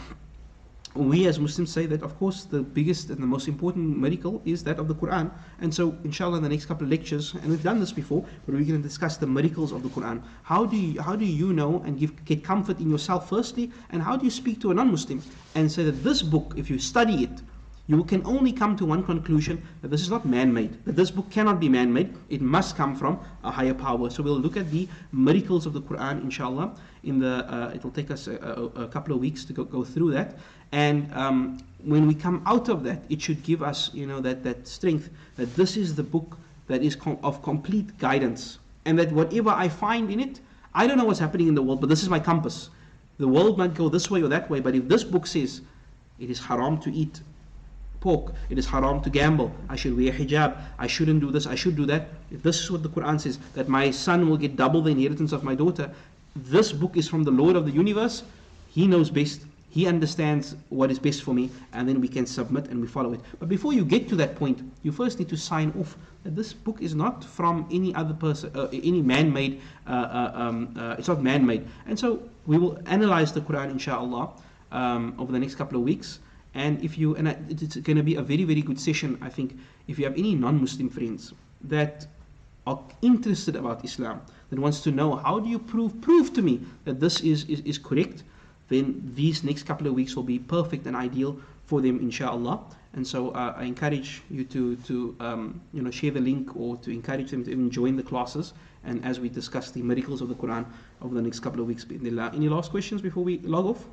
we as Muslims say that, of course, the biggest and the most important miracle is that of the Quran. And so, inshallah, in the next couple of lectures, and we've done this before, but we're going to discuss the miracles of the Quran. How do you, how do you know and give, get comfort in yourself firstly, and how do you speak to a non-Muslim and say that this book, if you study it, you can only come to one conclusion, that this is not man-made, that this book cannot be man-made, it must come from a higher power. So we'll look at the miracles of the Quran, inshallah. In the, uh, it will take us a, a, a couple of weeks to go, go through that. And um, when we come out of that, it should give us, you know, that, that strength, that this is the book that is com- of complete guidance. And that whatever I find in it, I don't know what's happening in the world, but this is my compass. The world might go this way or that way, but if this book says it is haram to eat pork, it is haram to gamble, I should wear hijab, I shouldn't do this, I should do that. If this is what the Quran says, that my son will get double the inheritance of my daughter, this book is from the Lord of the universe. He knows best. He understands what is best for me, and then we can submit and we follow it. But before you get to that point, you first need to sign off that this book is not from any other person, uh, any man-made, uh, uh, um, uh, it's not man-made. And so we will analyze the Quran, inshallah, um, over the next couple of weeks. And if you, and it's going to be a very, very good session, I think, if you have any non-Muslim friends that are interested about Islam, that wants to know how do you prove, prove to me that this is, is, is correct, then these next couple of weeks will be perfect and ideal for them, inshallah. And so uh, I encourage you to, to um, you know, share the link, or to encourage them to even join the classes, and as we discuss the miracles of the Quran over the next couple of weeks. Any last questions before we log off?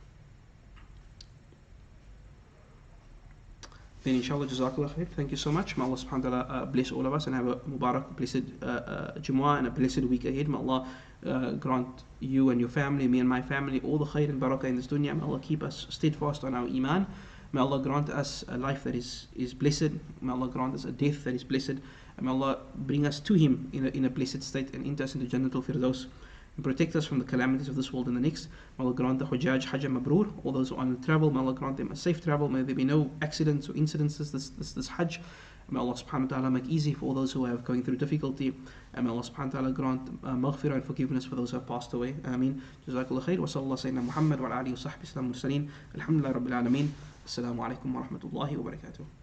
Then inshallah, jazakallah khair. Thank you so much. May Allah subhanahu wa ta'ala uh, bless all of us and have a Mubarak, blessed uh, uh, Jumu'ah and a blessed week ahead. May Allah uh, grant you and your family, me and my family, all the khair and barakah in this dunya. May Allah keep us steadfast on our iman. May Allah grant us a life that is, is blessed. May Allah grant us a death that is blessed. And may Allah bring us to Him in a, in a blessed state and enter us into Jannatul Firdaus. And protect us from the calamities of this world and the next. May Allah grant the Hujjaj Hajj Mabrur, all those who are on travel, may Allah grant them a safe travel. May there be no accidents or incidences this, this, this Hajj. May Allah subhanahu wa ta'ala make easy for all those who are going through difficulty. And may Allah subhanahu wa ta'ala grant uh, maghfirah and forgiveness for those who have passed away. Ameen. Jazakallah khair. Wa sallallahu sayyidina Muhammad wa ala alihi wa sahbihi sallam mursaleen. Alhamdulillah Rabbil Alameen. Assalamu alaikum wa rahmatullahi wa barakatuh.